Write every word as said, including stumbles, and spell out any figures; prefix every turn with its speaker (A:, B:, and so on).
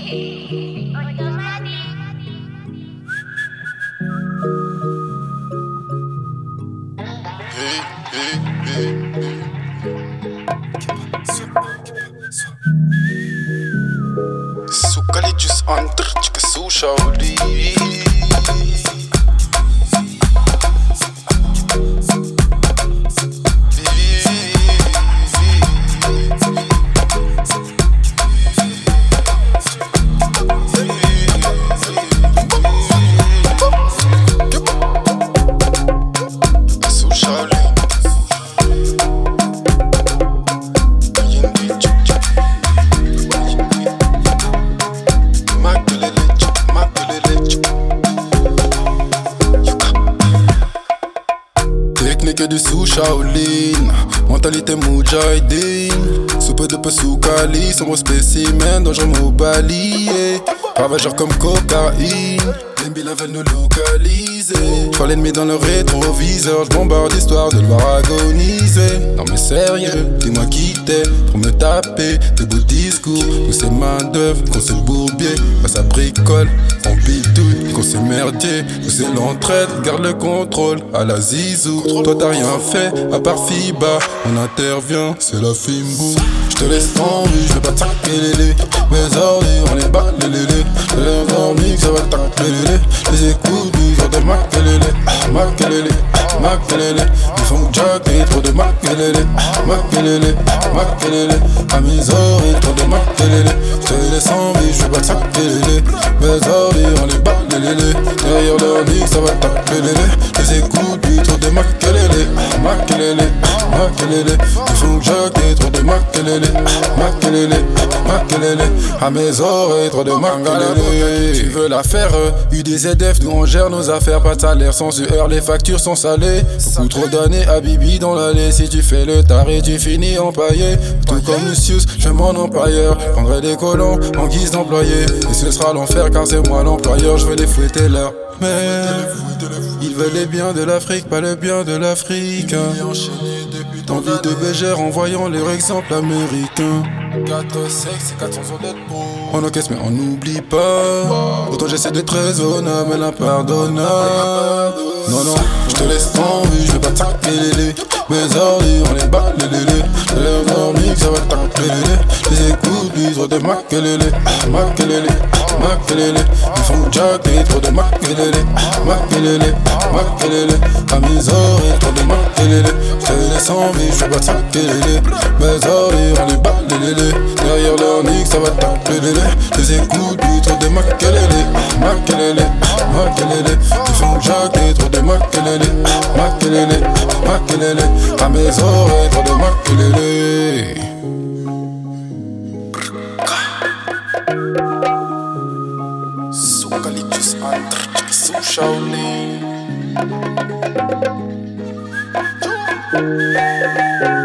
A: Sucalicious under chica su shauli. Technique du sous Shaolin, mentalité Moudjahidine. Sous peu de peu sous Cali, sombre spécimen, dangereux mobalier. Ravageur comme cocaïne, l'ennemi la veulent nous localiser. J'vois l'ennemi dans le rétroviseur, j'bombarde histoire de le voir agoniser. Non mais sérieux, dis-moi qui t'es pour me taper des beaux discours. Nous c'est main d'œuvre, qu'on c'est bourbier, bah ça bricole, on bidouille, qu'on c'est merdier. Nous c'est l'entraide, garde le contrôle à la zizou. Toi t'as rien fait, à part FIBA, on intervient, c'est la Fimbou. J'te laisse tomber, j'vais pas t'aquer les mes ordi, on les bat les lélés. J'ai l'air dormi que ça va t'aquer les les écoutes du genre de maquelele, maquelele, maquelele. Ils font jacker, trop de maquelele, maquelele, maquelele. À mes oreilles, trop de maquelele. J'te laisse en vie, j'vais pas t'aquer les mes ordi, on les bat les lélés. Derrière leur lit, ça va t'aquer les les écoutes du trop de maquelele, maquelele, maquelele. Ils font jacker, trop de maquelele, maquelele, maquelele. À mes oreilles, trop de maquelele. Tu veux la faire, U D Z F, nous on gère nos affaires, pas de salaire sans sueur, les factures sont salées. Beaucoup trop d'années à Bibi dans l'allée, si tu fais le taré, tu finis empaillé. Tout comme Lucius, je mon employeur, prendrai des colons en guise d'employé. Et ce sera l'enfer car c'est moi l'employeur, je veux les fouetter là. Mais ils veulent les biens de l'Afrique, pas le bien de l'Afrique. Envie de bégère en voyant leur exemple américain. quatre sexes et quatre cents ans d'être beau. On encaisse mais on n'oublie pas. Pourtant j'essaie d'être raisonnable mais l'impardonnable. Non non, j'te laisse tomber, j'vais pas t'aquer les mes ordi, on les bat les lélés. J'ai l'air dormi que ça va t'aquer les les écoutes du trop de maquelele, maquelele, maquelele. Ils font jacker, trop de maquelele, maquelele, maquelele. À mes oreilles, trop de maquelele. J'te laisse en vie, j'vais pas t'aquer les mes ordi, on les bat les lélés. Derrière leur nique, ça va t'aquer les les écoutes du trop de maquelele, maquelele, maquelele. Ils font jacker, trop de maquelele, maquelele, maquelele. À mes oreilles, trop de maquelele. Sucalicious under sous Shaolin.